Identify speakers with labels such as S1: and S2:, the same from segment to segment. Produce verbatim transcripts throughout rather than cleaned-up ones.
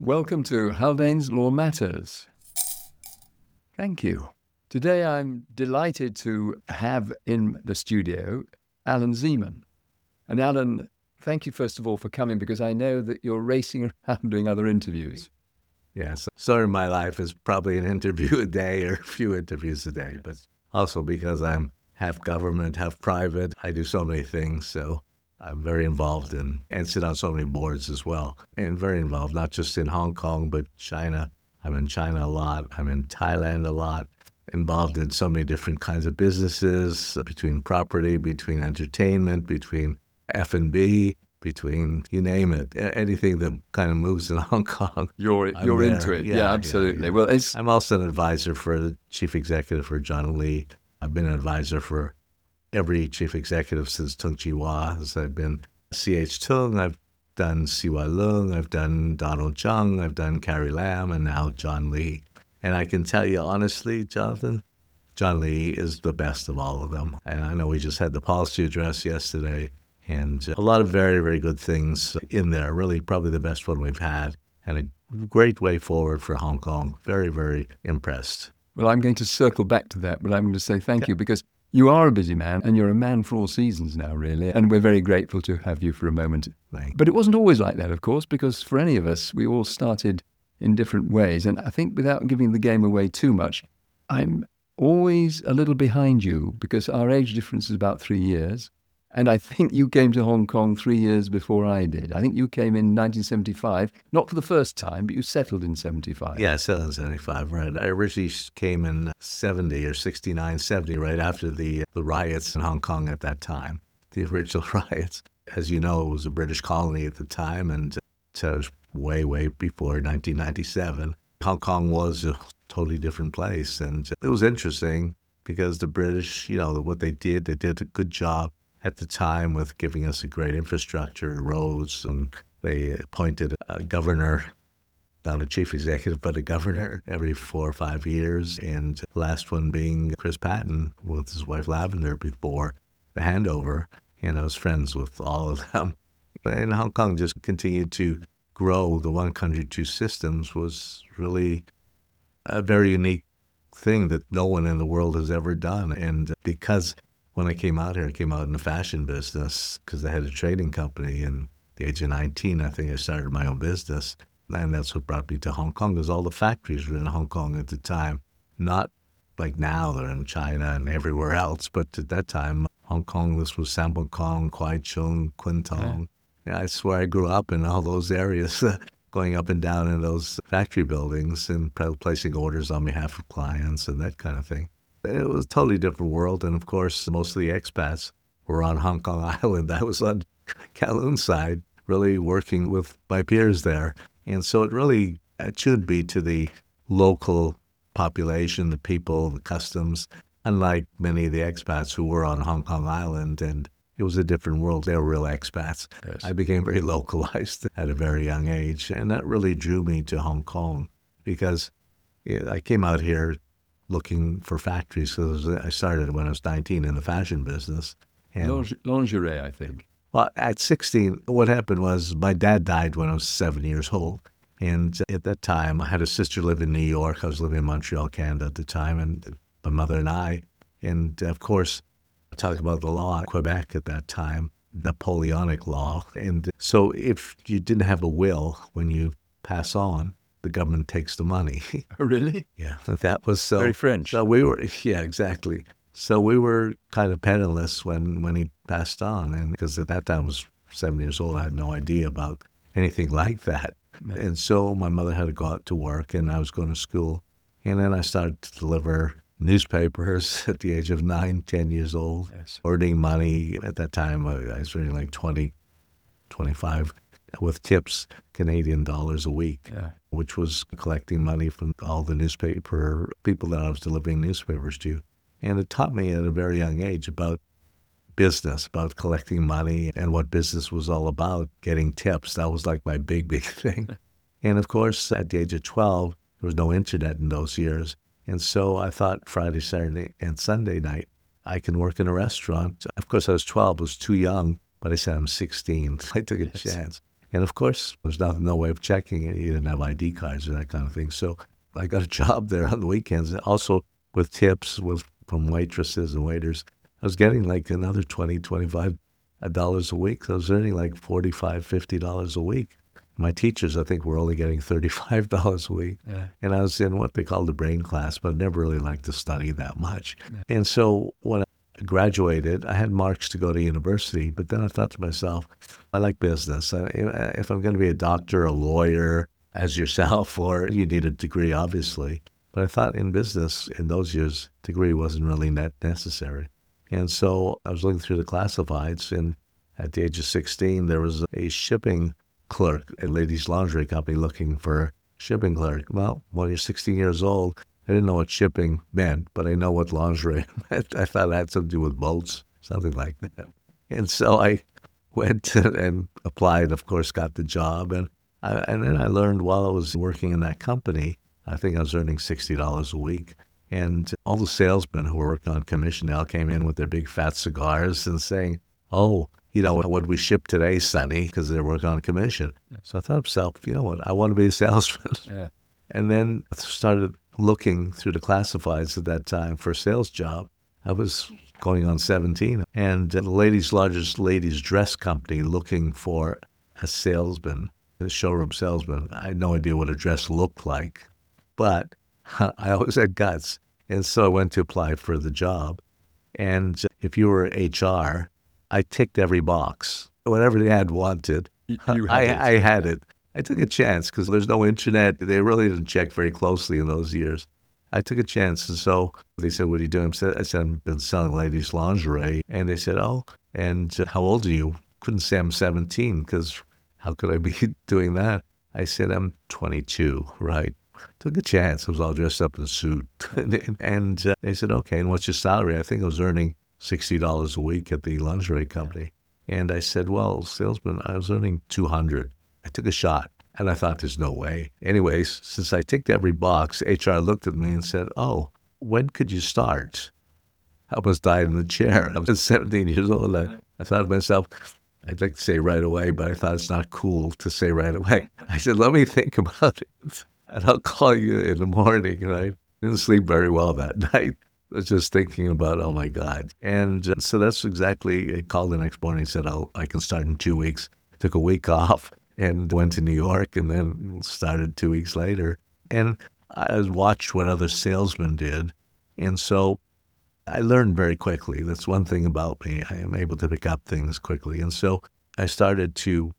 S1: Welcome to Haldane's Law Matters. Thank you. Today I'm delighted to have in the studio Alan Zeman. And Alan, thank you first of all for coming, because I know that you're racing around doing other interviews.
S2: Yes, so in my life is probably an interview a day or a few interviews a day, but also because I'm half government, half private, I do so many things, so I'm very involved in and sit on so many boards as well. And very involved, not just in Hong Kong, but China. I'm in China a lot. I'm in Thailand a lot. Involved in so many different kinds of businesses, between property, between entertainment, between F and B, between, you name it, anything that kind of moves in Hong Kong.
S1: You're
S2: I'm
S1: you're
S2: there.
S1: into it.
S2: Yeah,
S1: Yeah,
S2: yeah,
S1: absolutely.
S2: yeah.
S1: Well, it's
S2: I'm also an advisor for the chief executive for John Lee. I've been an advisor for every chief executive since Tung Chee Hwa. I've been C H Tung, I've done Siwa Lung, I've done Donald Chung, I've done Carrie Lam, and now John Lee. And I can tell you honestly, Jonathan, John Lee is the best of all of them. And I know we just had the policy address yesterday, and a lot of very, very good things in there. Really, probably the best one we've had, and a great way forward for Hong Kong. Very, very impressed.
S1: well, I'm going to circle back to that, but I'm going to say thank you, because you are a busy man and you're a man for all seasons now, really. And we're very grateful to have you for a moment.
S2: Thank
S1: But it wasn't always like that, of course, because for any of us, we all started in different ways. And I think without giving the game away too much, I'm always a little behind you, because our age difference is about three years. And I think you came to Hong Kong three years before I did. I think you came in nineteen seventy-five, not for the first time, but you settled in seventy-five.
S2: Yeah, seven seventy-five, right. I originally came in seventy or sixty-nine, seventy, right after the the riots in Hong Kong at that time, the original riots. As you know, it was a British colony at the time, and so it was way, way before nineteen ninety-seven. Hong Kong was a totally different place, and it was interesting because the British, you know, what they did, they did a good job at the time with giving us a great infrastructure, roads, and they appointed a governor, not a chief executive, but a governor every four or five years, and the last one being Chris Patton with his wife Lavender before the handover, and I was friends with all of them. And Hong Kong just continued to grow. The one country, two systems was really a very unique thing that no one in the world has ever done. And because when I came out here, I came out in the fashion business because I had a trading company. And at the age of nineteen, I think I started my own business. And that's what brought me to Hong Kong, because all the factories were in Hong Kong at the time. Not like now, they're in China and everywhere else. But at that time, Hong Kong, this was Sambong, Kwai Chung, Kwun Tong. Yeah. Yeah, I swear I grew up in all those areas, going up and down in those factory buildings and placing orders on behalf of clients and that kind of thing. It was a totally different world, and of course, most of the expats were on Hong Kong Island. I was on Kowloon's side, really working with my peers there. And so it really, it should be to the local population, the people, the customs, unlike many of the expats who were on Hong Kong Island, and it was a different world. They were real expats.
S1: Yes.
S2: I became very localized at a very young age, and that really drew me to Hong Kong, because I came out here looking for factories. So I started when I was nineteen in the fashion business. And,
S1: Linge- lingerie, I think.
S2: well, at sixteen, what happened was my dad died when I was seven years old. And at that time, I had a sister live in New York. I was living in Montreal, Canada at the time, and my mother and I. And of course, talk about the law in Quebec at that time, Napoleonic law. And so if you didn't have a will when you pass on, the government takes the money.
S1: Oh, really?
S2: Yeah, that was so.
S1: Very French.
S2: So we were, yeah, exactly. So we were kind of penniless when, when he passed on. And because at that time I was seven years old, I had no idea about anything like that.
S1: Man.
S2: And so my mother had to go out to work, and I was going to school. And then I started to deliver newspapers at the age of nine, ten years old,
S1: Yes.
S2: earning money. At that time, I was earning like twenty, twenty-five with tips, Canadian dollars a week,
S1: Yeah.
S2: which was collecting money from all the newspaper people that I was delivering newspapers to. And it taught me at a very young age about business, about collecting money and what business was all about, getting tips. That was like my big, big thing. And of course, at the age of twelve, there was no internet in those years. And so I thought Friday, Saturday, and Sunday night, I can work in a restaurant. Of course, I was twelve, I was too young, but I said I'm sixteen. I took a
S1: Yes.
S2: chance. And of course, there's not, no way of checking it. You didn't have I D cards or that kind of thing. So I got a job there on the weekends, also with tips with from waitresses and waiters. I was getting like another twenty, twenty-five dollars a week. So I was earning like forty-five, fifty dollars a week. My teachers, I think, were only getting thirty-five dollars a week. Yeah. And I was in what they call the brain class, but I never really liked to study that much. Yeah. And so when I graduated, I had marks to go to university, but then I thought to myself, I like business. If I'm going to be a doctor, a lawyer, as yourself, or you need a degree, obviously. But I thought in business, in those years, degree wasn't really net necessary. And so I was looking through the classifieds, and at the age of sixteen, there was a shipping clerk at ladies' lingerie company looking for a shipping clerk. Well, when you're sixteen years old, I didn't know what shipping meant, but I know what lingerie meant. I thought it had something to do with boats, something like that. And so I went to, and applied, of course, got the job. And I, and then I learned while I was working in that company, I think I was earning sixty dollars a week. And all the salesmen who were working on commission now came in with their big fat cigars and saying, oh, you know, what we ship today, Sonny, because they're working on commission. Yeah. So I thought to myself, you know what, I want to be a salesman. Yeah. And then I started looking through the classifieds at that time for a sales job. I was going on seventeen, and the ladies' largest ladies' dress company looking for a salesman, a showroom salesman. I had no idea what a dress looked like, but I always had guts. And so I went to apply for the job. And if you were H R, I ticked every box. Whatever the ad wanted, you, you had I, it. I had it. I took a chance because there's no internet. They really didn't check very closely in those years. I took a chance. And so they said, what are you doing? I said, I've been selling ladies' lingerie. And they said, oh, and how old are you? Couldn't say I'm seventeen because how could I be doing that? I said, I'm twenty-two, right? Took a chance. I was all dressed up in a suit. and uh, they said, okay, and what's your salary? I think I was earning sixty dollars a week at the lingerie company. And I said, well, salesman, I was earning two hundred dollars. I took a shot, and I thought there's no way. Anyways, since I ticked every box, H R looked at me and said, oh, when could you start? I almost died in the chair. I was seventeen years old. I, I thought to myself, I'd like to say right away, but I thought it's not cool to say right away. I said, let me think about it, and I'll call you in the morning. Right? Didn't sleep very well that night. I was just thinking about, oh, my God. And uh, so that's exactly, I called the next morning and said, oh, I can start in two weeks. Took a week off and went to New York and then started two weeks later. And I watched what other salesmen did. And so I learned very quickly. That's one thing about me. I am able to pick up things quickly. And so I started to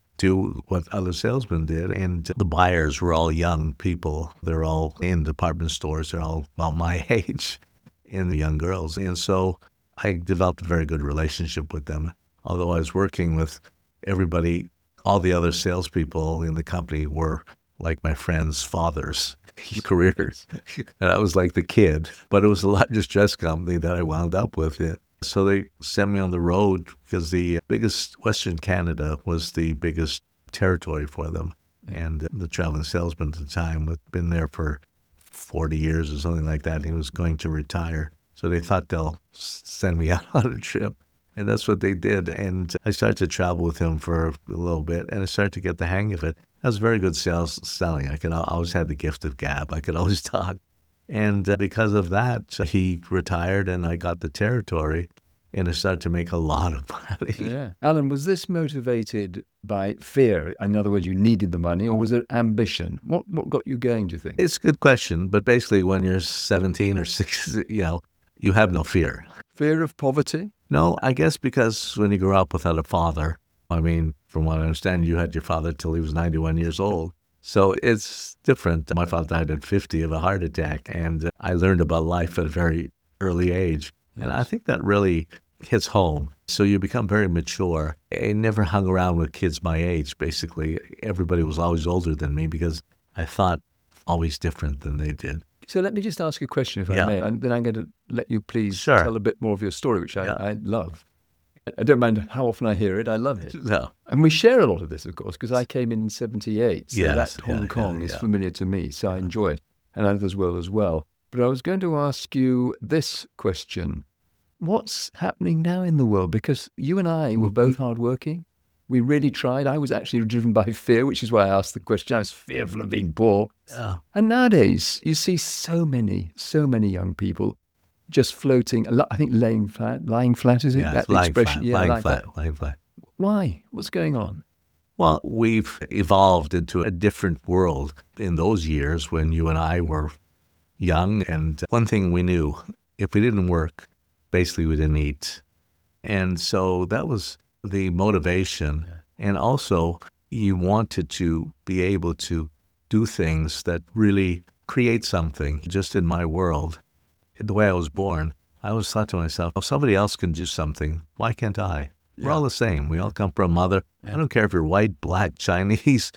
S2: do what other salesmen did. And the buyers were all young people. They're all in department stores. They're all about my age, and the young girls. And so I developed a very good relationship with them. Although I was working with everybody, all the other salespeople in the company were like my friends' fathers, careers. And I was like the kid, but it was the largest dress company that I wound up with. Yeah. So they sent me on the road because the biggest, Western Canada was the biggest territory for them. And the traveling salesman at the time had been there for forty years or something like that. He was going to retire. So they thought they'll send me out on a trip. And that's what they did. And I started to travel with him for a little bit, and I started to get the hang of it. I was very good sales selling. I could I always had the gift of gab. I could always talk. And uh, because of that, he retired, and I got the territory, and I started to make a lot of money.
S1: Yeah. Alan, was this motivated by fear? In other words, you needed the money, or was it ambition? What what got you going, do you think?
S2: It's a good question. But basically, when you're seventeen or sixteen, you know, you have no fear.
S1: Fear of poverty?
S2: No, I guess because when you grew up without a father, I mean, from what I understand, you had your father till he was ninety-one years old. So it's different. My father died at fifty of a heart attack, and I learned about life at a very early age. Yes. And I think that really hits home. So you become very mature. I never hung around with kids my age, basically. Everybody was always older than me because I thought always different than they did.
S1: So let me just ask you a question, if I
S2: yeah.
S1: may, and then I'm going to let you please
S2: sure.
S1: tell a bit more of your story, which I,
S2: yeah.
S1: I love. I don't mind how often I hear it. I love it.
S2: No.
S1: And we share a lot of this, of course, because I came in in seventy-eight. So
S2: yes,
S1: that Hong
S2: yeah,
S1: Kong
S2: yeah,
S1: is
S2: yeah.
S1: familiar to me, so I enjoy it, and others will as well. But I was going to ask you this question. What's happening now in the world? Because you and I were both hardworking. We really tried. I was actually driven by fear, which is why I asked the question. I was fearful of being poor.
S2: Yeah.
S1: And nowadays, you see so many, so many young people just floating. a lot- I think laying flat, lying flat, is it?
S2: Yeah,
S1: That
S2: it's lying
S1: expression?
S2: flat,
S1: Yeah,
S2: lying
S1: lying
S2: flat, lying flat.
S1: Why? What's going on?
S2: Well, we've evolved into a different world in those years when you and I were young. And one thing we knew, if we didn't work, basically we didn't eat. And so that was the motivation. And also, you wanted to be able to do things that really create something. Just in my world, the way I was born, I always thought to myself, if somebody else can do something, why can't I? We're all the same. We all come from a mother. I don't care if you're white, black, Chinese,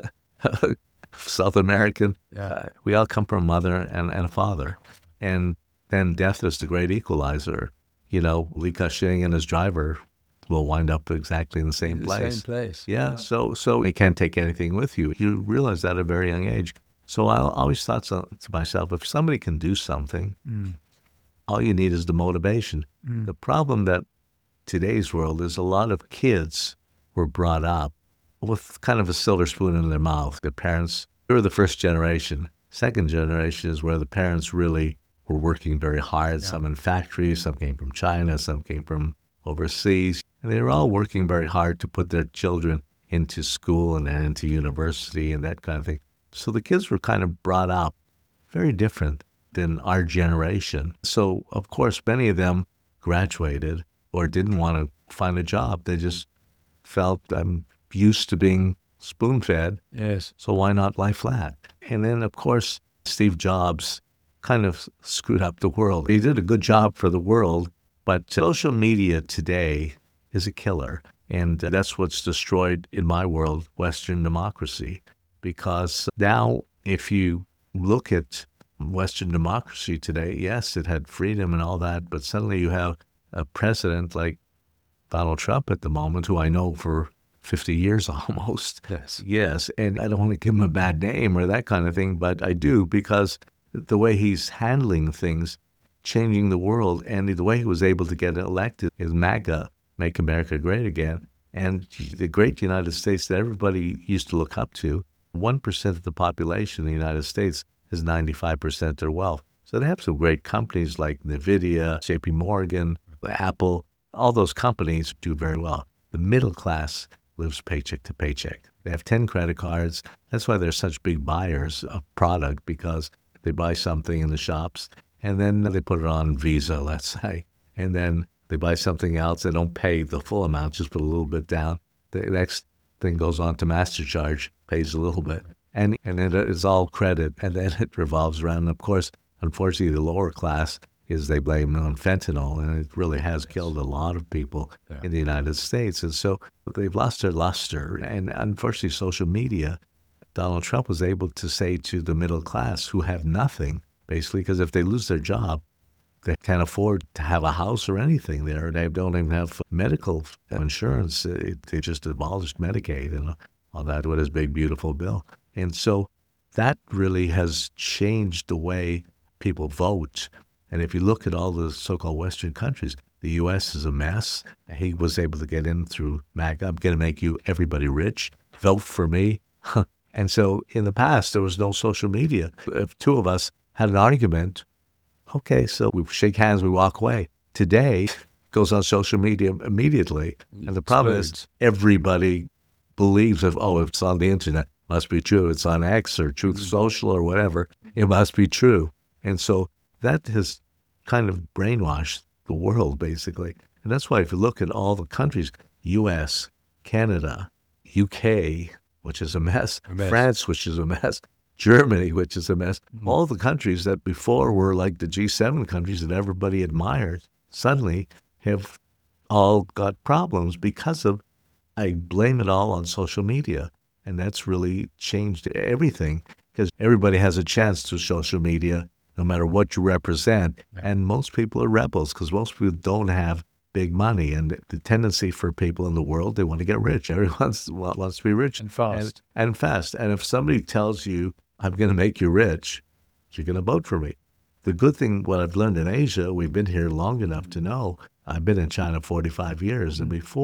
S2: South American.
S1: Yeah.
S2: Uh, we all come from a mother and, and a father. And then death is the great equalizer. You know, Li Ka-shing and his driver will wind up exactly in the same
S1: The
S2: place.
S1: same place.
S2: Yeah, so so you can't take anything with you. You realize that at a very young age. So I always thought so, to myself, if somebody can do something,
S1: Mm.
S2: all you need is the motivation.
S1: Mm.
S2: The problem that today's world is a lot of kids were brought up with kind of a silver spoon in their mouth. Their parents, they were the first generation. Second generation is where the parents really were working very hard.
S1: Yeah.
S2: Some in factories, some came from China, some came from overseas. And they were all working very hard to put their children into school and then into university and that kind of thing. So the kids were kind of brought up very different than our generation. So, of course, many of them graduated or didn't want to find a job. They just felt, I'm used to being spoon-fed,
S1: Yes.
S2: so why not lie flat? And then, of course, Steve Jobs kind of screwed up the world. He did a good job for the world, but social media today is a killer. And that's what's destroyed, in my world, Western democracy. Because now, if you look at Western democracy today, yes, it had freedom and all that, but suddenly you have a president like Donald Trump at the moment, who I know for fifty years almost.
S1: Yes.
S2: Yes, and I don't want to give him a bad name or that kind of thing, but I do, because the way he's handling things, changing the world, and the way he was able to get elected is MAGA, Make America Great Again, and the great United States that everybody used to look up to. one percent of the population in the United States has ninety-five percent of their wealth. So they have some great companies like NVIDIA, J P Morgan, Apple. All those companies do very well. The middle class lives paycheck to paycheck. They have ten credit cards. That's why they're such big buyers of product, because they buy something in the shops and then they put it on Visa, let's say. And then they buy something else. They don't pay the full amount, just put a little bit down. The next thing goes on to MasterCharge, pays a little bit. And, and then it's all credit, and then it revolves around. And of course, unfortunately, the lower class is they blame it on fentanyl, and it really has killed a lot of people
S1: Yeah.
S2: in the United States. And so they've lost their luster. And unfortunately, social media, Donald Trump was able to say to the middle class who have nothing, basically, because if they lose their job, they can't afford to have a house or anything there. They don't even have medical insurance. It, they just abolished Medicaid and all that with his big, beautiful bill. And so that really has changed the way people vote. And if you look at all the so-called Western countries, the U S is a mess. He was able to get in through MAGA. I'm going to make you everybody rich. Vote for me. And so in the past, there was no social media. If two of us had an argument, okay, so we shake hands, we walk away. Today, it goes on social media immediately. And the problem is
S1: Explodes.
S2: everybody believes that, oh, if it's on the internet, it must be true. It's on X or Truth Social or whatever, it must be true. And so that has kind of brainwashed the world, basically. And that's why if you look at all the countries, U S, Canada, U K, which is a mess,
S1: A mess.
S2: France, which is a mess, Germany, which is a mess, all the countries that before were like the G seven countries that everybody admired, suddenly have all got problems because of, I blame it all on social media. And that's really changed everything, because everybody has a chance through social media, no matter what you represent. And most people are rebels, because most people don't have big money. And the tendency for people in the world, they want to get rich. Everyone wants to be rich.
S1: And fast.
S2: And, and fast. And if somebody tells you, I'm going to make you rich, you're going to vote for me. The good thing, what I've learned in Asia, we've been here long enough to know, I've been in China forty-five years. And before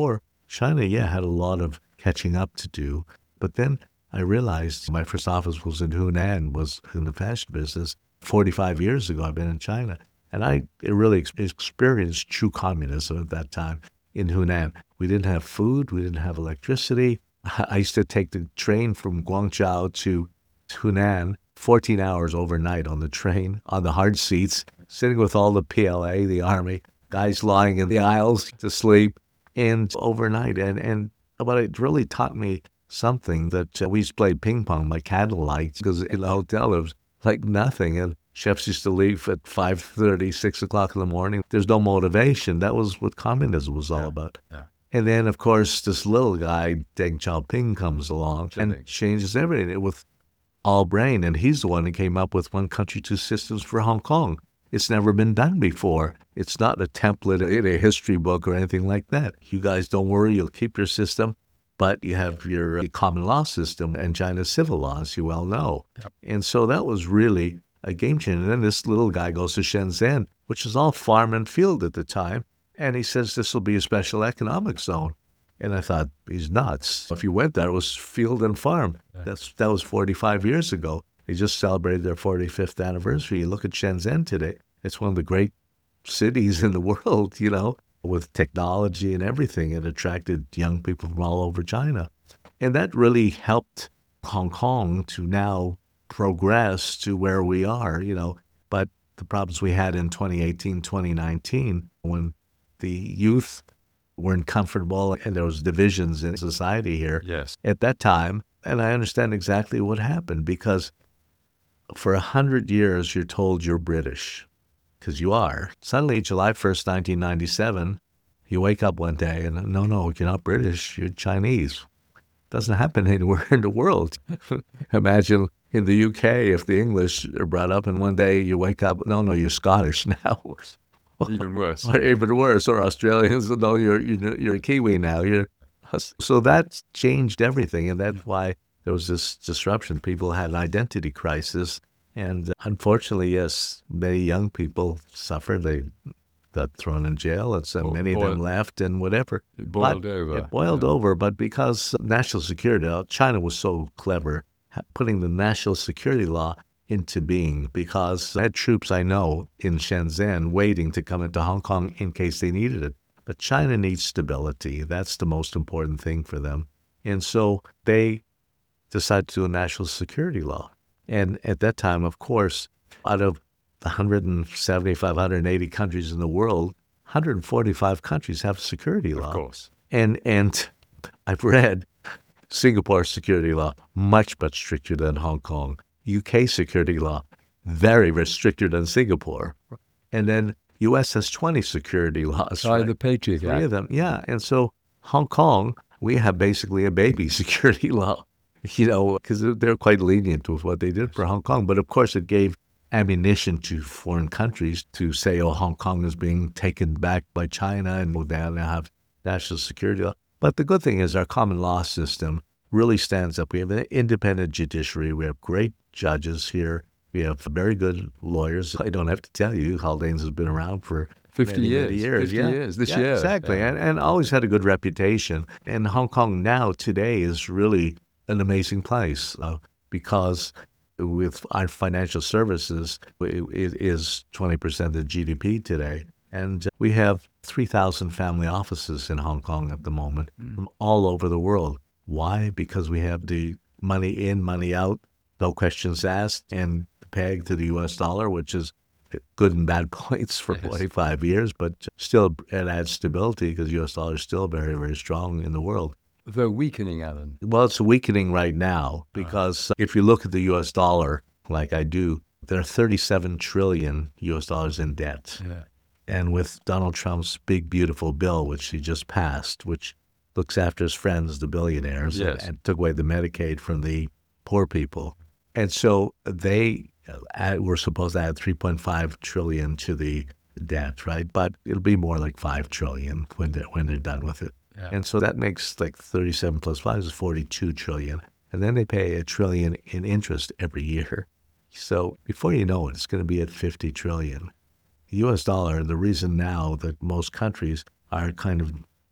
S2: China, yeah, had a lot of catching up to do. But then I realized my first office was in Hunan, was in the fashion business. forty-five years ago, I've been in China. And I really ex- experienced true communism at that time in Hunan. We didn't have food. We didn't have electricity. I used to take the train from Guangzhou to Hunan, fourteen hours overnight on the train, on the hard seats, sitting with all the P L A, the army, guys lying in the aisles to sleep, and overnight. And, and but it really taught me something that uh, we used to play ping pong by candlelight because in the hotel it was like nothing. And chefs used to leave at five thirty, six o'clock in the morning. There's no motivation. That was what communism was all
S1: Yeah.
S2: about.
S1: Yeah.
S2: And then, of course, this little guy, Deng Xiaoping, comes along and changes everything with all brain. And he's the one that came up with one country, two systems for Hong Kong. It's never been done before. It's not a template in a history book or anything like that. You guys don't worry, you'll keep your system, but you have your common law system and China's civil law, as you well know.
S1: Yep.
S2: And so that was really a game changer. And then this little guy goes to Shenzhen, which is all farm and field at the time, and he says this will be a special economic zone. And I thought, he's nuts. If you went there, it was field and farm.
S1: Yeah.
S2: That's That was forty-five years ago. They just celebrated their forty-fifth anniversary. You look at Shenzhen today, it's one of the great cities in the world, you know, with technology and everything. It attracted young people from all over China. And that really helped Hong Kong to now progress to where we are, you know. But the problems we had in twenty eighteen, twenty nineteen, when the youth weren't comfortable and there was divisions in society here
S1: Yes.
S2: at that time. And I understand exactly what happened because for a hundred years, you're told you're British because you are. Suddenly, July first, nineteen ninety-seven, you wake up one day and no, no, you're not British, you're Chinese. Doesn't happen anywhere in the world. Imagine in the U K, if the English are brought up and one day you wake up, no, no, you're Scottish now.
S1: Even worse.
S2: Or even worse, or Australians, no, you're, you're, you're a Kiwi now. You're, so that changed everything, and that's why there was this disruption. People had an identity crisis, and unfortunately, yes, many young people suffered. They got thrown in jail, and so
S1: Bo-
S2: many of
S1: boiled-
S2: them left and whatever.
S1: It boiled
S2: But
S1: over.
S2: It boiled
S1: Yeah.
S2: over, but because national security, uh, China was so clever, ha- putting the national security law into being, because I had troops I know in Shenzhen waiting to come into Hong Kong in case they needed it. But China needs stability. That's the most important thing for them. And so they decided to do a national security law. And at that time, of course, out of one hundred seventy-five, one hundred eighty countries in the world, one hundred forty-five countries have a security law.
S1: Of course.
S2: And and I've read Singapore's security law, much, much stricter than Hong Kong. U K security law, very, very stricter than Singapore. And then U S has twenty security laws.
S1: Try
S2: right?
S1: the Patriot
S2: Three
S1: Act.
S2: of them, yeah. And so Hong Kong, we have basically a baby security law, you know, because they're quite lenient with what they did for Hong Kong. But of course, it gave ammunition to foreign countries to say, oh, Hong Kong is being taken back by China and we'll now have national security law. But the good thing is our common law system really stands up. We have an independent judiciary. We have great judges here. We have very good lawyers. I don't have to tell you, Haldane's has been around for
S1: fifty
S2: many,
S1: years.
S2: many years.
S1: fifty
S2: yeah.
S1: years this
S2: Yeah,
S1: year.
S2: Exactly.
S1: Yeah.
S2: And, and always had a good reputation. And Hong Kong now, today, is really an amazing place uh, because with our financial services, it, it is twenty percent of G D P today. And we have three thousand family offices in Hong Kong at the moment
S1: Mm.
S2: from all over the world. Why? Because we have the money in, money out, no questions asked, and pegged to the U S dollar, which is good and bad points for
S1: Yes.
S2: forty-five years, but still it adds stability because U S dollar is still very, very strong in the world.
S1: Though weakening, Alan.
S2: Well, it's weakening right now because if you look at the U S dollar, like I do, there are thirty-seven trillion U S dollars in debt.
S1: Yeah.
S2: And with Donald Trump's big, beautiful bill, which he just passed, which looks after his friends, the billionaires,
S1: Yes.
S2: and, and took away the Medicaid from the poor people. And so they add, were supposed to add three point five trillion to the debt, right? But it'll be more like five trillion when they're, when they're done with it.
S1: Yeah.
S2: And so that makes like thirty-seven plus five is forty-two trillion. And then they pay a trillion in interest every year. So before you know it, it's going to be at fifty trillion. The U S dollar, the reason now that most countries are kind of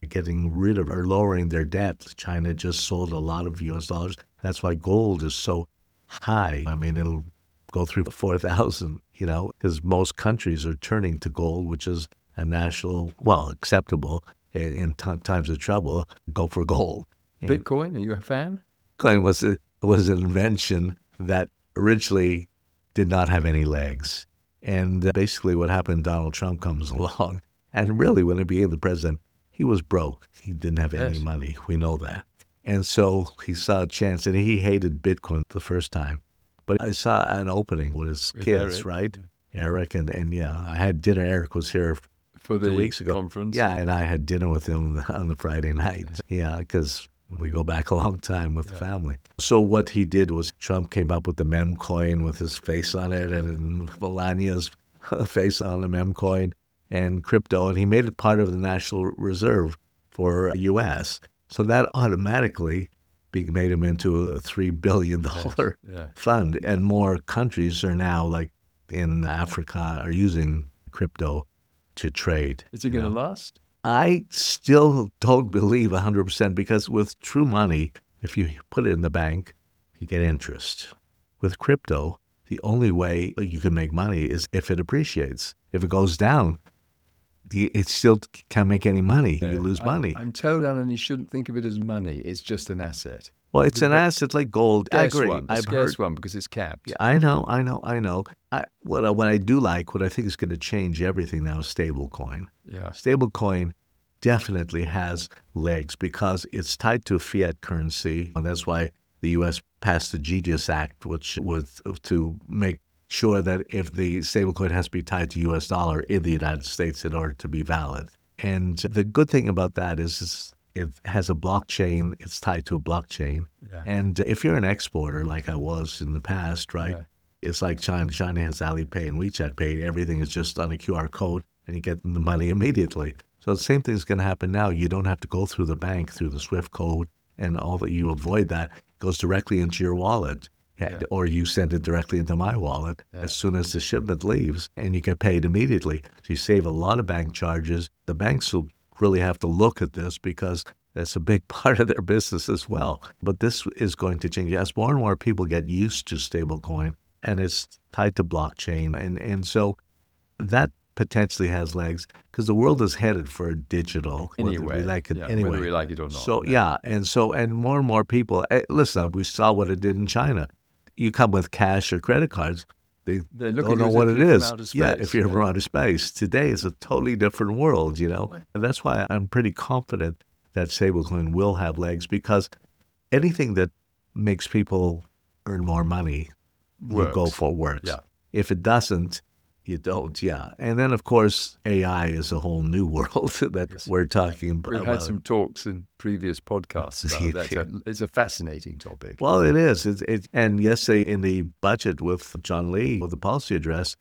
S2: getting rid of or lowering their debt. China just sold a lot of U S dollars. That's why gold is so high. I mean, it'll go through four thousand, you know, because most countries are turning to gold, which is a national, well, acceptable in, in t- times of trouble. Go for gold. And
S1: Bitcoin, are you a fan?
S2: Bitcoin was a, was an invention that originally did not have any legs. And uh, basically what happened, Donald Trump comes along. And really, when he became the president, he was broke. He didn't have any
S1: Yes.
S2: money. We know that. And so he saw a chance, and he hated Bitcoin the first time. But I saw an opening with his
S1: With
S2: kids,
S1: Eric.
S2: right? Eric, and, and yeah, I had dinner. Eric was here
S1: For the
S2: two weeks ago.
S1: conference?
S2: Yeah, and I had dinner with him on the Friday night. Yeah, because we go back a long time with the family. So what he did was Trump came up with the mem coin with his face on it and Melania's face on the mem coin and crypto, and he made it part of the National Reserve for U S. So that automatically be- made him into a three billion dollars
S1: Yeah.
S2: fund, and more countries are now, like in Africa, are using crypto to trade.
S1: Is it going to last?
S2: I still don't believe one hundred percent because with true money, if you put it in the bank, you get interest. With crypto, the only way you can make money is if it appreciates. If it goes down, the- it still can't make any money. You lose
S1: I-
S2: money.
S1: I'm told, Alan, you shouldn't think of it as money. It's just an asset.
S2: Well, it's an
S1: But-
S2: asset like gold. I
S1: Scarce
S2: agree.
S1: one, a
S2: I've
S1: scarce
S2: heard.
S1: one because it's capped.
S2: Yeah, I know, I know, I know. I, what, I, what I do like, what I think is going to change everything now is stablecoin.
S1: Yeah.
S2: Stablecoin definitely has legs because it's tied to fiat currency. And that's why the U S passed the Genius Act, which was to make sure that if the stablecoin has to be tied to U S dollar in the United States in order to be valid. And the good thing about that is, is it has a blockchain. It's tied to a blockchain.
S1: Yeah.
S2: And if you're an exporter, like I was in the past, right?
S1: Yeah.
S2: It's like China. China has Alipay and WeChat Pay. Everything is just on a Q R code, and you get the money immediately. So the same thing is going to happen now. You don't have to go through the bank, through the SWIFT code, and all that. You avoid that. It goes directly into your wallet.
S1: Yeah.
S2: Or you send it directly into my wallet
S1: Yeah.
S2: as soon as the shipment leaves, and you get paid immediately. So you save a lot of bank charges. The banks will really have to look at this because that's a big part of their business as well. But this is going to change. As more and more people get used to stablecoin, and it's tied to blockchain, and, and so that potentially has legs because the world is headed for digital. whether
S1: Anyway,
S2: we like it
S1: yeah,
S2: anyway.
S1: whether we like it or not.
S2: So yeah, and so and more and more people. eh, Listen, we saw what it did in China. You come with cash or credit cards, they
S1: They look
S2: don't
S1: at you
S2: know
S1: as
S2: what
S1: if
S2: it
S1: you're from
S2: is.
S1: outer
S2: Yeah,
S1: space,
S2: if you're
S1: yeah.
S2: from outer space. Today is a totally different world, you know, and that's why I'm pretty confident that stablecoin will have legs because anything that makes people earn more money will go
S1: Works.
S2: for works.
S1: Yeah.
S2: If it doesn't, you don't. Yeah, and then of course A I is a whole new world that we're talking about.
S1: We've had some talks in previous podcasts about that. It's a- It's a fascinating topic.
S2: Well, it is. It's, it, and yesterday in the budget with John Lee, with the policy address,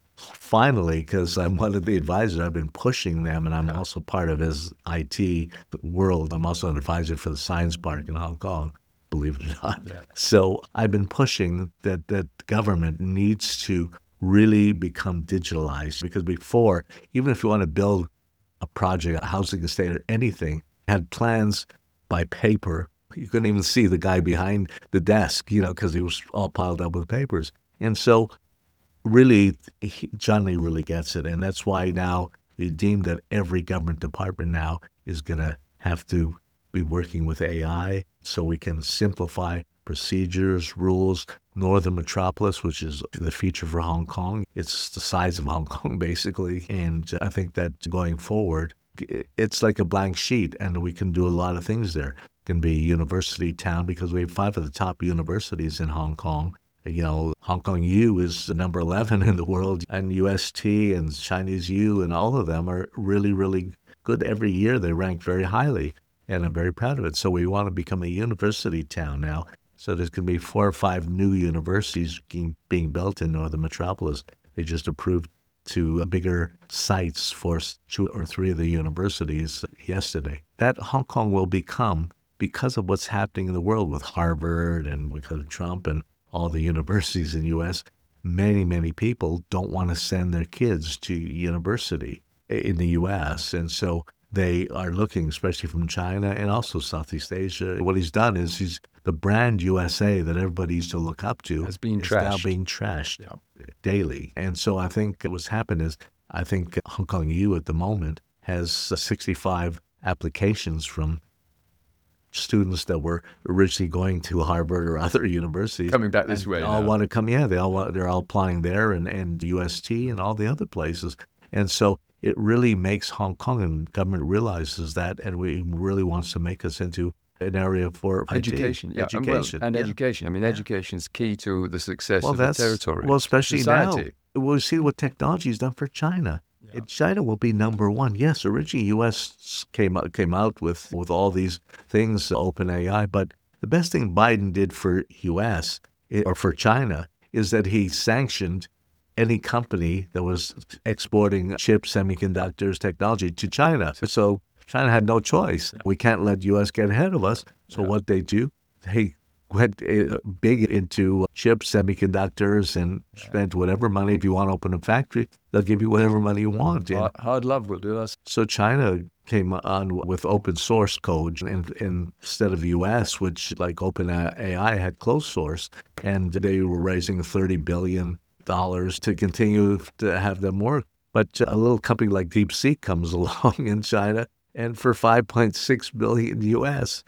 S2: finally, because I'm one of the advisors, I've been pushing them, and I'm also part of his I T world. I'm also an advisor for the Science Park in Hong Kong, believe it or not.
S1: Yeah.
S2: So I've been pushing that, that government needs to really become digitalized because before, even if you want to build a project, a housing estate, or anything, had plans by paper. You couldn't even see the guy behind the desk, you know, because he was all piled up with papers. And so really, he, John Lee really gets it. And that's why now we deem that every government department now is going to have to be working with A I so we can simplify procedures, rules. Northern Metropolis, which is the feature for Hong Kong, it's the size of Hong Kong, basically. And I think that going forward, it's like a blank sheet, and we can do a lot of things there. It can be a university town because we have five of the top universities in Hong Kong. You know, Hong Kong U is the number eleven in the world, and U S T and Chinese U and all of them are really, really good. Every year they rank very highly, and I'm very proud of it. So we want to become a university town now. So there's going to be four or five new universities being, being built in Northern Metropolis. They just approved to bigger sites for two or three of the universities yesterday. That Hong Kong will become, because of what's happening in the world with Harvard and because of Trump and all the universities in the U S, many, many people don't want to send their kids to university in the U S. And so they are looking, especially from China and also Southeast Asia. What he's done is he's the brand U S A that everybody used to look up to
S1: Has been
S2: is now
S1: trashed.
S2: being trashed
S1: Yeah.
S2: daily. And so I think what's happened is I think Hong Kong U at the moment has uh, sixty-five applications from students that were originally going to Harvard or other universities.
S1: Coming back this
S2: and
S1: way
S2: They all
S1: now.
S2: want to come, yeah, they all want, they're all applying there and, and U S T and all the other places. And so it really makes Hong Kong, and government realizes that, and we really wants to make us into an area for I T.
S1: Education, yeah, and, well,
S2: education,
S1: and
S2: yeah.
S1: education. I mean, education is key to the success
S2: Well,
S1: of
S2: that's
S1: the territory.
S2: well, especially
S1: society.
S2: now. We'll see what technology has done for China. And China will be number one. Yes, originally U S came out came out with with all these things, OpenAI. But the best thing Biden did for U S or for China is that he sanctioned any company that was exporting chips, semiconductors, technology to China. So China had no choice. We can't let U S get ahead of us. So what they do, they went uh, big into chips, semiconductors, and spent whatever money. If you want to open a factory, they'll give you whatever money you want. And
S1: Hard, hard love will do us.
S2: so China came on with open source code in, in, instead of U S, which like OpenAI had closed source, and they were raising thirty billion dollars to continue to have them work. But a little company like DeepSeek comes along in China, and for five point six billion U S,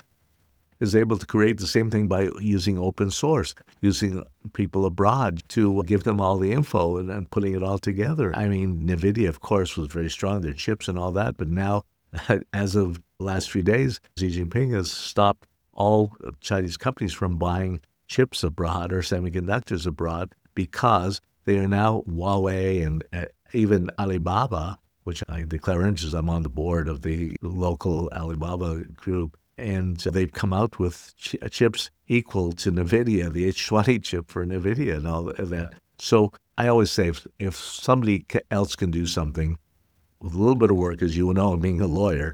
S2: is able to create the same thing by using open source, using people abroad to give them all the info and then putting it all together. I mean, NVIDIA, of course, was very strong, their chips and all that, but now, as of the last few days, Xi Jinping has stopped all Chinese companies from buying chips abroad or semiconductors abroad because they are now Huawei and uh, even Alibaba, which I declare interest. I'm on the board of the local Alibaba group. And they've come out with ch- chips equal to NVIDIA, the H twenty chip for NVIDIA and all that. So I always say if, if somebody else can do something with a little bit of work, as you know, being a lawyer,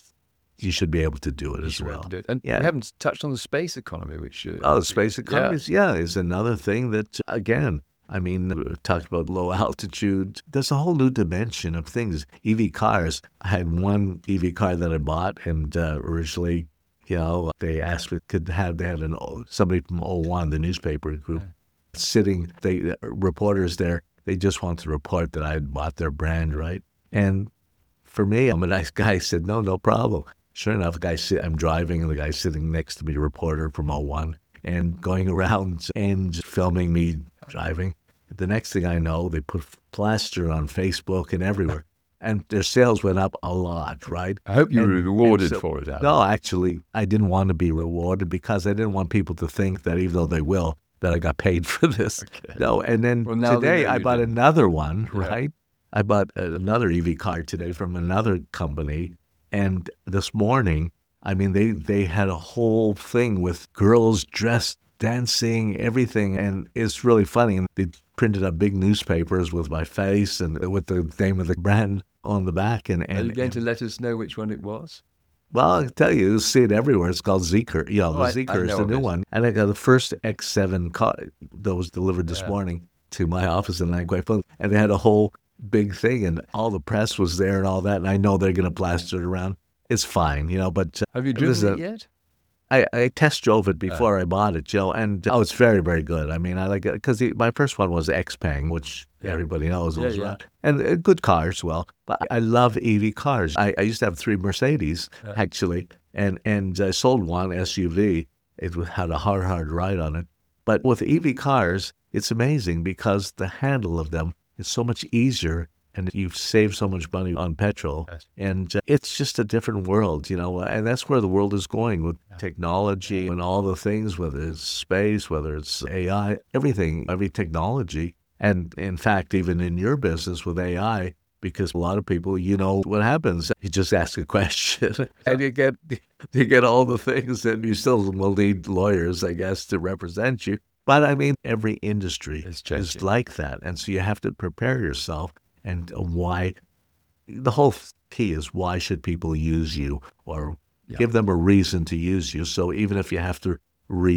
S2: you should be able to do it
S1: You
S2: as
S1: should be able
S2: well.
S1: to do it. And
S2: Yeah.
S1: we haven't touched on the space economy, which... Uh,
S2: Oh, the space economy, yeah. yeah, is another thing that, again, I mean, we talked about low altitude. There's a whole new dimension of things. E V cars. I had one E V car that I bought, and uh, originally, you know, they asked me could have they had an somebody from O one, the newspaper group, yeah. sitting. They uh, reporters there. They just wanted to report that I had bought their brand, right? And for me, I'm a nice guy. I said, no, no problem. Sure enough, the guy sit, I'm driving, and the guy sitting next to me, a reporter from O one, and going around and filming me driving. The next thing I know, they put plaster on Facebook and everywhere. And their sales went up a lot, right?
S1: I hope you
S2: and,
S1: were rewarded
S2: so,
S1: for it. Alan.
S2: No, actually, I didn't want to be rewarded because I didn't want people to think that, even though they will, that I got paid for this. Okay. No, and then
S1: well,
S2: today I bought
S1: did.
S2: another one,
S1: yeah.
S2: right? I bought another E V car today from another company. And this morning, I mean, they, they had a whole thing with girls dressed, dancing, everything. And it's really funny. And they printed up big newspapers with my face and with the name of the brand on the back. And, and
S1: Are you going
S2: and,
S1: to let us know which one it was?
S2: Well, I can tell you, you'll see it everywhere. It's called Zeekr. You know,
S1: oh,
S2: the
S1: I,
S2: Zeekr
S1: I
S2: is the new
S1: it.
S2: one. And I got the first X seven car that was delivered this
S1: yeah.
S2: morning to my office in Languay. And they had a whole big thing, and all the press was there and all that. And I know they're going to plaster it around. It's fine, you know, but... Uh,
S1: Have you driven
S2: it
S1: a, yet?
S2: I, I test drove it before uh, I bought it, Joe, and oh, it's very, very good. I mean, I like it because my first one was Xpeng, which yeah. everybody knows
S1: yeah,
S2: was
S1: yeah.
S2: right. And a good car as well. But I love E V cars. I, I used to have three Mercedes, yeah. actually, and, and I sold one S U V. It had a hard, hard ride on it. But with E V cars, it's amazing because the handle of them is so much easier, and you save so much money on petrol.
S1: Yes.
S2: And uh, it's just a different world, you know, and that's where the world is going with yeah. technology and all the things, whether it's space, whether it's A I, everything, every technology. And in fact, even in your business with A I, because a lot of people, you know what happens. You just ask a question and you get you get all the things, and you still will need lawyers, I guess, to represent you. But I mean, every industry is like that. And so you have to prepare yourself. And why, the whole key is why should people use you, or yeah. give them a reason to use you. So even if you have to read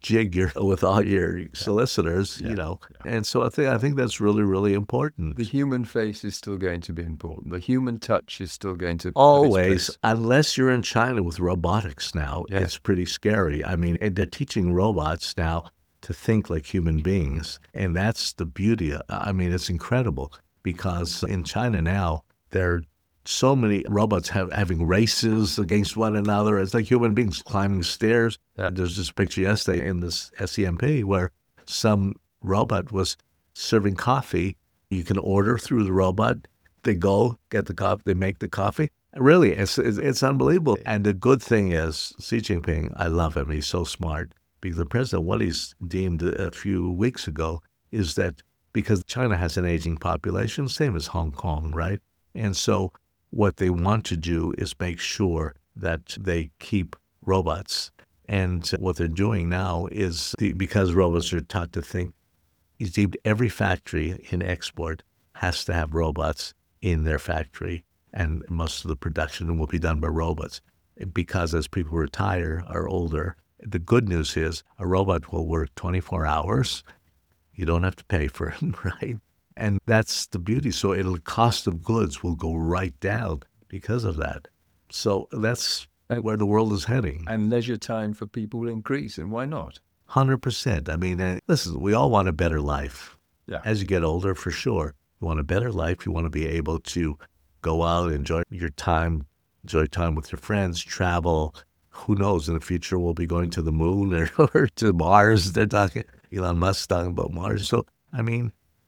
S2: jig your, with all your solicitors,
S1: Yeah.
S2: you know.
S1: Yeah.
S2: And so I think I think that's really, really important.
S1: The human face is still going to be important. The human touch is still going to have its
S2: Always,
S1: place.
S2: unless you're in China with robotics now,
S1: Yeah.
S2: it's pretty scary. I mean, and they're teaching robots now to think like human beings. And that's the beauty. of- I mean, it's incredible because in China now, there are so many robots have, having races against one another. It's like human beings climbing stairs.
S1: Yeah.
S2: There's this picture yesterday in this S E M P where some robot was serving coffee. You can order through the robot. They go get the coffee. They make the coffee. Really, it's, it's it's unbelievable. And the good thing is, Xi Jinping, I love him. He's so smart. Because the president, what he's deemed a few weeks ago is that because China has an aging population, same as Hong Kong, right? And so what they want to do is make sure that they keep robots. And what they're doing now is, the, because robots are taught to think, he's deemed every factory in export has to have robots in their factory, and most of the production will be done by robots. Because as people retire, are older, the good news is a robot will work twenty-four hours. You don't have to pay for it, right? And that's the beauty. So it'll cost of goods will go right down because of that. So that's where the world is heading.
S1: And leisure time for people will increase, and why not?
S2: one hundred percent. I mean, uh, listen, we all want a better life.
S1: Yeah.
S2: As you get older, for sure. You want a better life. You want to be able to go out, enjoy your time, enjoy time with your friends, travel. Who knows, in the future we'll be going to the moon or, or to Mars. They're talking, Elon Musk's talking about Mars. So, I mean,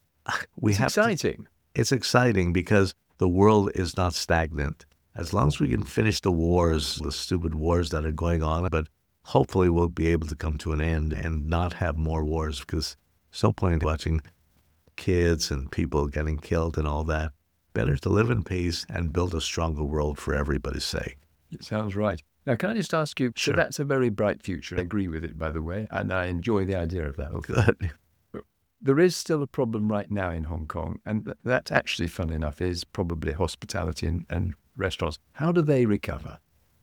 S2: we
S1: It's
S2: have to-
S1: exciting.
S2: it's exciting because the world is not stagnant. As long as we can finish the wars, the stupid wars that are going on, but hopefully we'll be able to come to an end and not have more wars, because there's no point watching kids and people getting killed and all that. Better to live in peace and build a stronger world for everybody's sake.
S1: It sounds right. Now, can I just ask you, so
S2: Sure.
S1: that's a very bright future. I agree with it, by the way, and I enjoy the idea of that.
S2: Good.
S1: There is still a problem right now in Hong Kong, and th- that actually, fun enough, is probably hospitality and, and restaurants. How do they recover?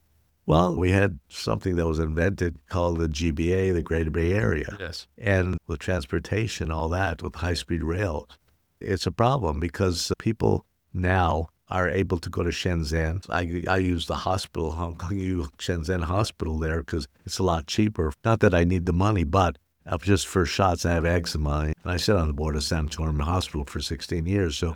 S2: Well, we had something that was invented called the G B A, the Greater Bay Area.
S1: Yes.
S2: And with transportation, all that, with high-speed rail, it's a problem because people now are able to go to Shenzhen. I, I use the hospital, Hong Kong U Shenzhen Hospital there because it's a lot cheaper. Not that I need the money, but uh, just for shots, I have eczema. And I sit on the board of Sam Torm Hospital for sixteen years. So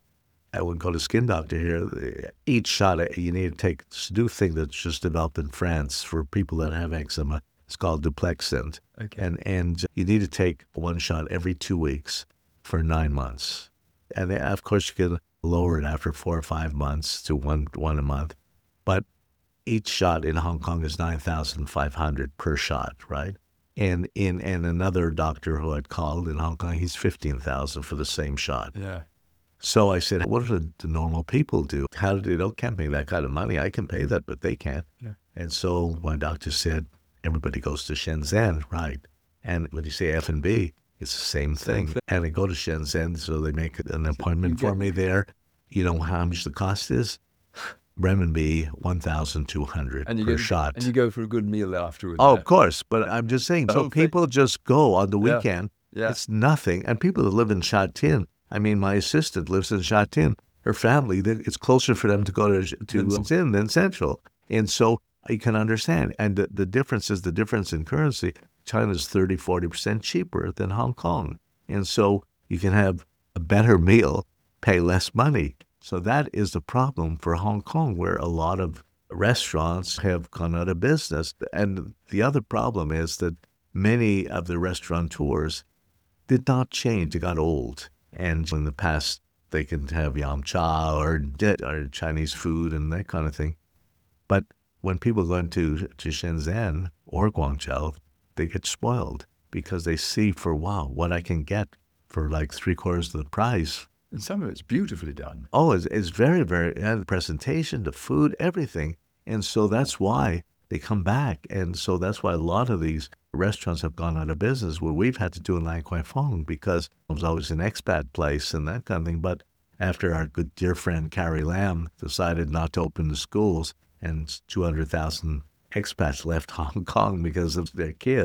S2: I would go to skin doctor here. Each shot, you need to take this new thing that's just developed in France for people that have eczema. It's called Duplexant.
S1: Okay.
S2: And, and you need to take one shot every two weeks for nine months. And then, of course, you can lower it after four or five months to one one a month. But each shot in Hong Kong is nine thousand five hundred per shot, right? And in and another doctor who I'd called in Hong Kong, he's fifteen thousand for the same shot.
S1: Yeah.
S2: So I said, what do the normal people do? How do they, don't can't pay that kind of money? I can pay that, but they can't.
S1: Yeah.
S2: And so my doctor said, everybody goes to Shenzhen, right? And when you say F and B, it's the same thing.
S1: Same thing.
S2: And I go to Shenzhen, so they make an appointment
S1: you
S2: for
S1: get-
S2: me there. You know how much the cost is? Renminbi, one thousand two hundred
S1: And you
S2: per
S1: go,
S2: shot.
S1: And you go for a good meal afterwards.
S2: Oh,
S1: yeah.
S2: of course. But I'm just saying, so
S1: Oh, thank-
S2: people just go on the
S1: Yeah.
S2: weekend.
S1: Yeah.
S2: It's nothing. And people that live in Sha Tin, I mean, my assistant lives in Sha Tin. Her family, they- it's closer for them to go to, to
S1: Than-
S2: Tin than Central. And so you can understand. And the, the difference is the difference in currency. China's thirty, forty percent cheaper than Hong Kong. And so you can have a better meal, pay less money. So that is the problem for Hong Kong, where a lot of restaurants have gone out of business. And the other problem is that many of the restaurateurs did not change. They got old. And in the past, they can have yam cha or, or Chinese food and that kind of thing. But when people go into to Shenzhen or Guangzhou, they get spoiled because they see for, wow, what I can get for like three quarters of the price.
S1: And some of it's beautifully done.
S2: Oh, it's, it's very, very, and the presentation, the food, everything. And so that's why they come back. And so that's why a lot of these restaurants have gone out of business, where we've had to do in Lan Kwai Fong, because it was always an expat place and that kind of thing. But after our good dear friend Carrie Lam decided not to open the schools, and two hundred thousand expats left Hong Kong because of their kids,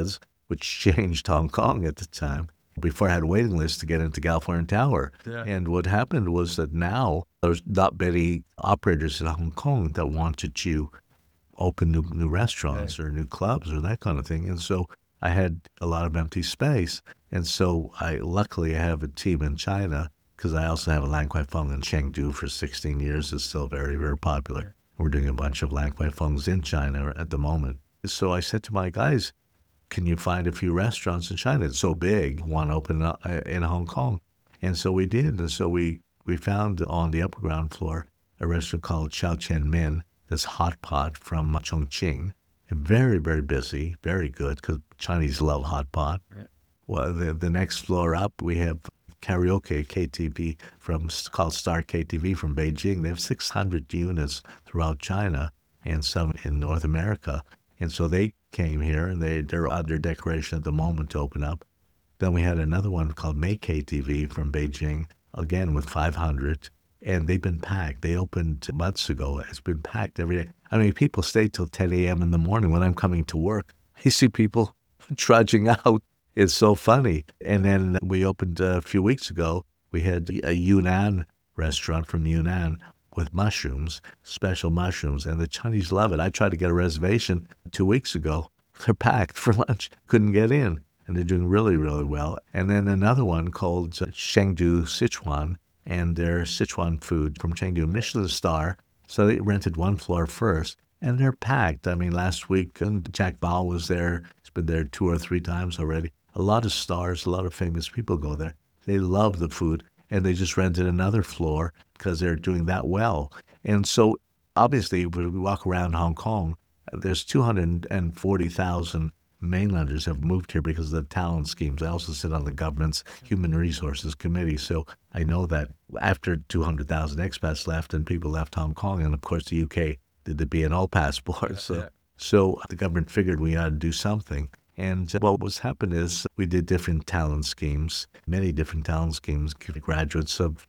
S2: which changed Hong Kong at the time. Before I had waiting lists to get into California Tower.
S1: Yeah.
S2: And what happened was that now there's not many operators in Hong Kong that wanted to open new, new restaurants
S1: Right.
S2: or new clubs or that kind of thing. And so I had a lot of empty space. And so I luckily I have a team in China, because I also have a Lan Kwai Fong in Chengdu for sixteen years. It's still very, very popular. We're doing a bunch of Lan Kwai Fongs in China at the moment. So I said to my guys, can you find a few restaurants in China? It's so big, one open up in Hong Kong. And so we did. And so we, we found on the upper ground floor a restaurant called Chow Chen Min, this hot pot from Chongqing. Very, very busy, very good, because Chinese love hot pot.
S1: Yeah.
S2: Well, the, the next floor up, we have karaoke K T V from called Star K T V from Beijing. They have six hundred units throughout China and some in North America. And so they came here, and they, they're under decoration at the moment to open up. Then we had another one called May K T V from Beijing, again with five hundred, and they've been packed. They opened months ago. It's been packed every day. I mean, people stay till ten a.m. in the morning when I'm coming to work. You see people trudging out. It's so funny. And then we opened a few weeks ago. We had a Yunnan restaurant from Yunnan with mushrooms, special mushrooms, and the Chinese love it. I tried to get a reservation two weeks ago. They're packed for lunch, couldn't get in, and they're doing really, really well. And then another one called Chengdu Sichuan, and their Sichuan food from Chengdu, Michelin star. So they rented one floor first, and they're packed. I mean, last week, Jack Ball was there. He's been there two or three times already. A lot of stars, a lot of famous people go there. They love the food, and they just rented another floor because they're doing that well. And so, obviously, when we walk around Hong Kong, there's two hundred forty thousand mainlanders have moved here because of the talent schemes. I also sit on the government's Human Resources Committee, so I know that after two hundred thousand expats left and people left Hong Kong, and of course the U K did the B N O passport, so,
S1: Yeah.
S2: so the government figured we ought to do something. And what was happened is we did different talent schemes, many different talent schemes, graduates of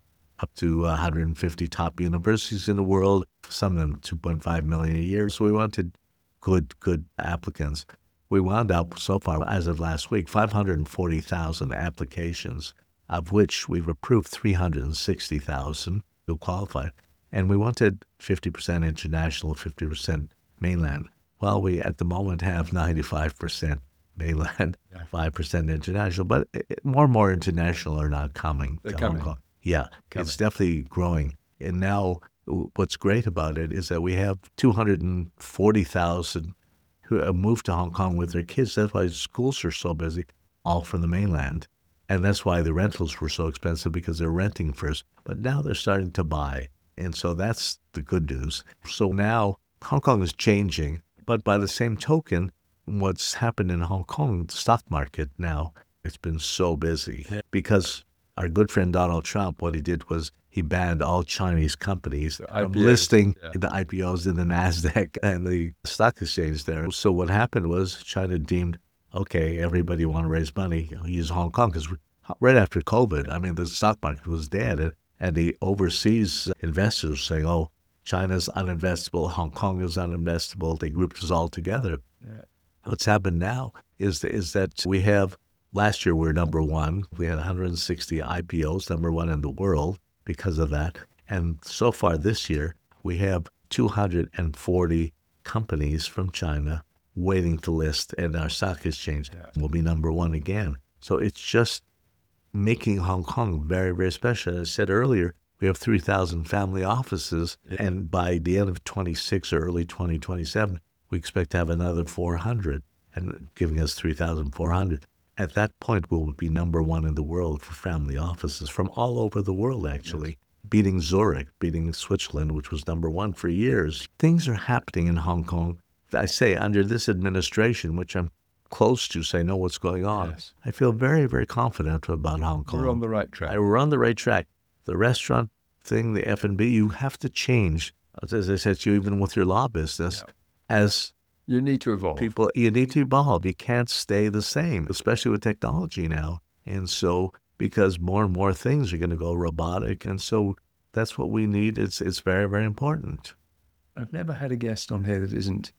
S2: up to one hundred fifty top universities in the world, some of them two point five million a year. So we wanted good, good applicants. We wound up so far, as of last week, five hundred forty thousand applications, of which we've approved three hundred sixty thousand who qualified. And we wanted fifty percent international, fifty percent mainland. Well, we at the moment have ninety-five percent mainland,
S1: Yeah.
S2: five percent international, but it- more and more international are not coming
S1: They're
S2: to Hong
S1: coming.
S2: Kong. Yeah,
S1: Coming.
S2: it's definitely growing. And now w- what's great about it is that we have two hundred forty thousand who have moved to Hong Kong with their kids. That's why schools are so busy, all from the mainland. And that's why the rentals were so expensive, because they're renting first. But now they're starting to buy. And so that's the good news. So now Hong Kong is changing. But by the same token, what's happened in Hong Kong, the stock market now, it's been so busy
S1: Yeah.
S2: because our good friend Donald Trump, what he did was he banned all Chinese companies
S1: The
S2: from
S1: I P Os,
S2: listing
S1: yeah.
S2: the I P Os in the NASDAQ and the stock exchange there. So what happened was China deemed, okay, everybody want to raise money, use Hong Kong, because right after COVID, I mean, the stock market was dead, and, and the overseas investors were saying, oh, China's uninvestable, Hong Kong is uninvestable. They grouped us all together.
S1: Yeah.
S2: What's happened now is is that we have, last year we were number one. We had one hundred sixty I P Os, number one in the world because of that. And so far this year, we have two hundred forty companies from China waiting to list, and our stock exchange
S1: Yeah.
S2: will be number one again. So it's just making Hong Kong very, very special. As I said earlier, we have three thousand family offices,
S1: Yeah.
S2: and by the end of twenty-six or early twenty twenty-seven, we expect to have another four hundred, and giving us three thousand four hundred. At that point, we'll be number one in the world for family offices from all over the world, actually, beating Zurich, beating Switzerland, which was number one for years. Things are happening in Hong Kong. I say under this administration, which I'm close to, so I know what's going on.
S1: Yes.
S2: I feel very, very confident about Hong Kong.
S1: We're on the right track.
S2: I, we're on the right track. The restaurant thing, the F and B, you have to change. As I said to you, even with your law business,
S1: Yeah.
S2: as
S1: You need to evolve.
S2: people, you need to evolve. You can't stay the same, especially with technology now. And so, because more and more things are going to go robotic, and so that's what we need. It's it's very, very important.
S1: I've never had a guest on here that isn't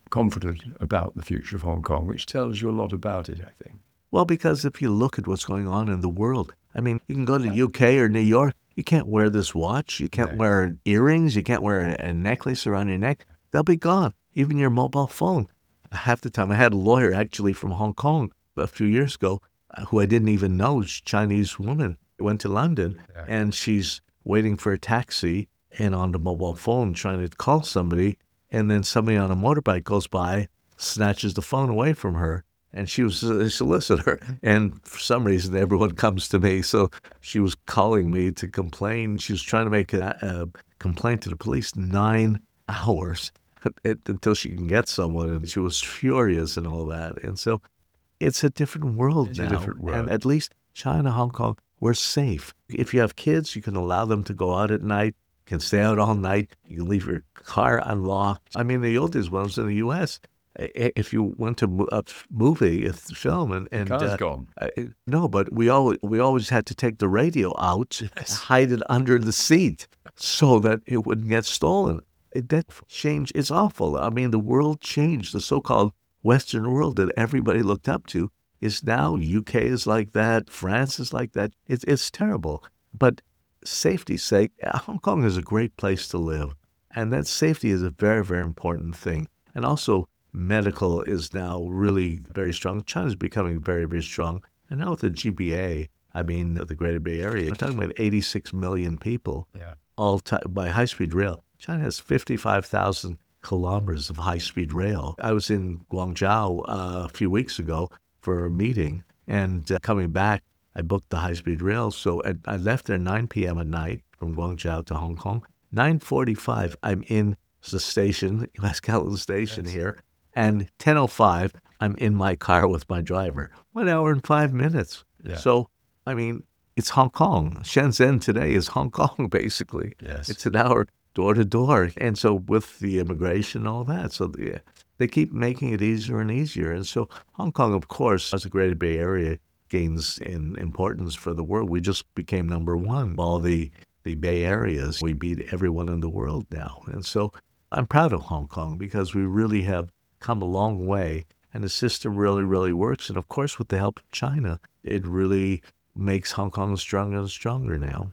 S1: confident about the future of Hong Kong, which tells you a lot about it, I think.
S2: Well, because if you look at what's going on in the world, I mean, you can go to the U K or New York, you can't wear this watch, you can't
S1: No.
S2: wear earrings, you can't wear a necklace around your neck. They'll be gone. Even your mobile phone. Half the time, I had a lawyer actually from Hong Kong a few years ago uh, who I didn't even know, she's a Chinese woman, went to London,
S1: Yeah.
S2: and she's waiting for a taxi and on the mobile phone trying to call somebody, and then somebody on a motorbike goes by, snatches the phone away from her, and she was a solicitor. And for some reason, everyone comes to me. So she was calling me to complain. She was trying to make a, a complaint to the police nine hours it, until she can get someone. And she was furious and all that. And so it's a different world
S1: It's a
S2: now.
S1: different world.
S2: And at least China, Hong Kong, we're safe. If you have kids, you can allow them to go out at night, can stay out all night. You can leave your car unlocked. I mean, the old days when I was in the U S, if you went to a movie, a film, and, and
S1: Car's
S2: uh,
S1: gone.
S2: uh, no, but we always we always had to take the radio out, hide it under the seat, so that it wouldn't get stolen. It, that change is awful. I mean, the world changed. The so-called Western world that everybody looked up to is now U K is like that, France is like that. It's it's terrible. But safety's sake, Hong Kong is a great place to live, and that safety is a very very important thing. And also, medical is now really very strong. China's becoming very, very strong. And now with the G B A, I mean, the Greater Bay Area, we're talking about eighty-six million people,
S1: Yeah.
S2: all t- by high-speed rail. China has fifty-five thousand kilometers of high-speed rail. I was in Guangzhou uh, a few weeks ago for a meeting, and uh, coming back, I booked the high-speed rail. So I, I left there nine p.m. at night from Guangzhou to Hong Kong. nine forty-five, I'm in the station, West Kowloon Station
S1: Yes.
S2: here. And ten oh five, I'm in my car with my driver. One hour and five minutes.
S1: Yeah.
S2: So, I mean, it's Hong Kong. Shenzhen today is Hong Kong, basically.
S1: Yes.
S2: It's an hour door to door. And so with the immigration and all that, so the, they keep making it easier and easier. And so Hong Kong, of course, as the Greater Bay Area gains in importance for the world, we just became number one. All the, the Bay Areas, we beat everyone in the world now. And so I'm proud of Hong Kong because we really have come a long way, and the system really, really works. And of course, with the help of China, it really makes Hong Kong stronger and stronger now.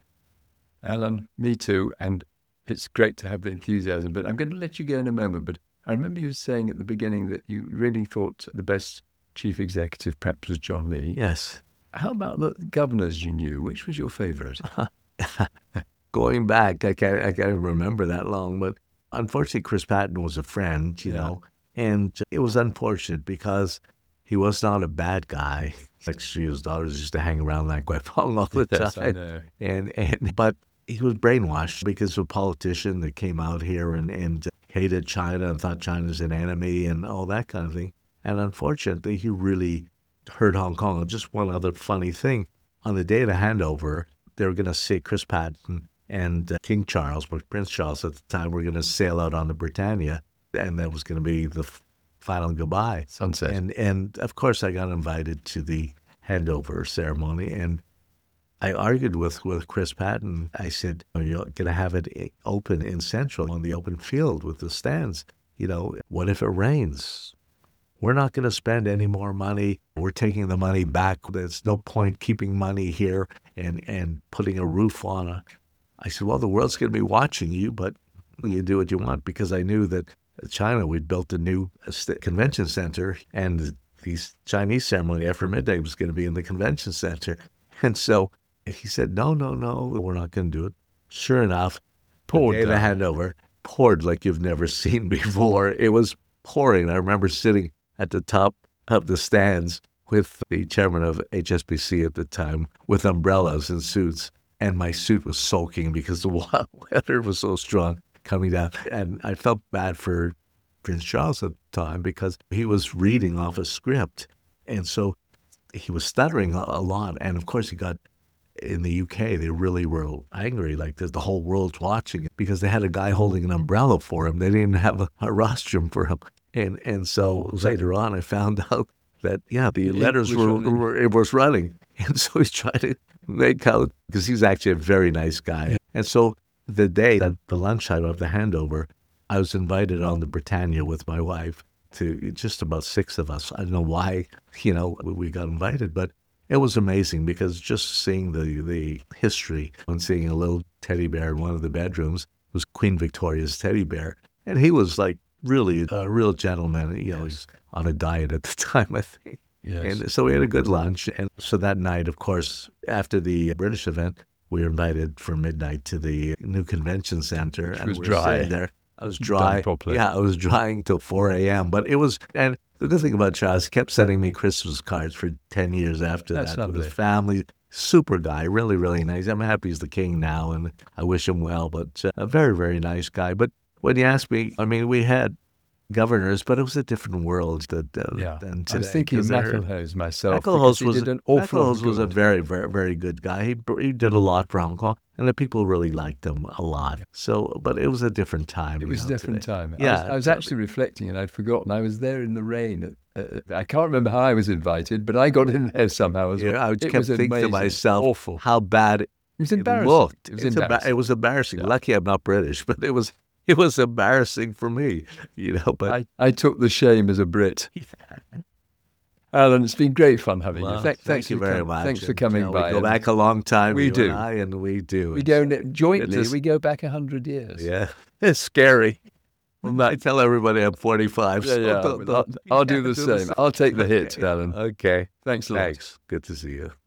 S1: Alan, me too. And it's great to have the enthusiasm, but I'm going to let you go in a moment. But I remember you saying at the beginning that you really thought the best chief executive perhaps was John Lee.
S2: Yes.
S1: How about the governors you knew? Which was your favorite?
S2: Going back, I can't, I can't remember that long, but unfortunately, Chris Patton was a friend, you
S1: Yeah.
S2: know, and it was unfortunate because he was not a bad guy. Actually, his daughters used to hang around like Guifeng all the
S1: Yes, I
S2: time.
S1: know.
S2: And, and, but he was brainwashed because of a politician that came out here and, and hated China and thought China's an enemy and all that kind of thing. And unfortunately, he really hurt Hong Kong. And just one other funny thing, on the day of the handover, they were going to see Chris Patton and uh, King Charles, but Prince Charles at the time, were going to sail out on the Britannia, and that was going to be the f- final goodbye.
S1: Sunset.
S2: And, and of course, I got invited to the handover ceremony, and I argued with, with Chris Patton. I said, "Are you going to have it i- open in Central on the open field with the stands? You know, what if it rains? We're not going to spend any more money. We're taking the money back. There's no point keeping money here and, and putting a roof on it." I said, well, the world's going to be watching you, but you do what you want, because I knew that China, we'd built a new convention center, and the Chinese ceremony after midday was going to be in the convention center. And so he said, no, no, no, we're not going to do it. Sure enough,
S1: Poured
S2: the day of the
S1: down.
S2: handover, poured like you've never seen before. It was pouring. I remember sitting at the top of the stands with the chairman of H S B C at the time with umbrellas and suits. And my suit was soaking because the wa- weather was so strong coming down. And I felt bad for Prince Charles at the time because he was reading off a script. And so he was stuttering a, a lot. And of course, he got, in the U K, they really were angry, like the, the whole world's watching it, because they had a guy holding an umbrella for him. They didn't have a, a rostrum for him. And and so later on, I found out that, yeah, the
S1: ink
S2: letters
S1: was
S2: were,
S1: running.
S2: were, it was running. And so he's trying to make out, because he's actually a very nice guy. And so the day that the lunchtime of the handover, I was invited on the Britannia with my wife. to just about six of us. I don't know why, you know, we got invited, but it was amazing because just seeing the, the history and seeing a little teddy bear in one of the bedrooms was Queen Victoria's teddy bear. And he was like really a real gentleman. You know, he was on a diet at the time, I think.
S1: Yes.
S2: And so we had a good lunch. And so that night, of course, after the British event, we were invited for midnight to the new convention center.
S1: Which
S2: and
S1: was
S2: we were
S1: dry.
S2: sitting there. I was dry.
S1: Done properly.
S2: Yeah, I was drying till four a.m. But it was, and the good thing about Charles, he kept sending me Christmas cards for ten years after
S1: That's
S2: that with
S1: lovely.
S2: his family. Super guy, really, really nice. I'm happy he's the king now, and I wish him well. But uh, a very, very nice guy. But when you ask me, I mean, we had governors, but it was a different world that, uh,
S1: Yeah.
S2: than
S1: I
S2: today.
S1: was thinking of
S2: 'cause they're-
S1: Maclehose myself.
S2: Maclehose
S1: because he
S2: was,
S1: did an awful lot
S2: Maclehose
S1: of
S2: was a
S1: good.
S2: very, very, very good guy. He, he did a lot for Hong Kong, and the people really liked him a lot. So, but it was a different time.
S1: It
S2: you
S1: was a
S2: know,
S1: different
S2: today.
S1: time. I
S2: Yeah,
S1: was, I was actually reflecting, and I'd forgotten. I was there in the rain. Uh, I can't remember how I was invited, but I got in there somehow as well.
S2: Yeah, I
S1: It
S2: kept
S1: was
S2: thinking to
S1: amazing.
S2: myself,
S1: Awful.
S2: how bad
S1: It was
S2: it
S1: embarrassing.
S2: looked.
S1: It was
S2: It's emba-
S1: embarrassing.
S2: it was embarrassing.
S1: Yeah.
S2: Lucky I'm not British, but it was it was embarrassing for me, you know. But
S1: I, I took the shame as a Brit. Alan, it's been great fun having
S2: well,
S1: you. Thank,
S2: thank
S1: thanks
S2: you
S1: for
S2: very
S1: com-
S2: much.
S1: Thanks for
S2: And,
S1: coming
S2: you know,
S1: by.
S2: We go
S1: and
S2: back a long time.
S1: We
S2: you
S1: do.
S2: and I, and we do.
S1: We
S2: It's-
S1: go ne- jointly.
S2: just-
S1: We go back a hundred years.
S2: Yeah, it's scary. Well, I tell everybody I'm forty-five.
S1: Yeah,
S2: so
S1: yeah.
S2: don't-
S1: I'll,
S2: don't-
S1: I'll do the
S2: do the
S1: same.
S2: same.
S1: I'll take the hit, Alan.
S2: Okay.
S1: Thanks a lot.
S2: Thanks. Good to see you.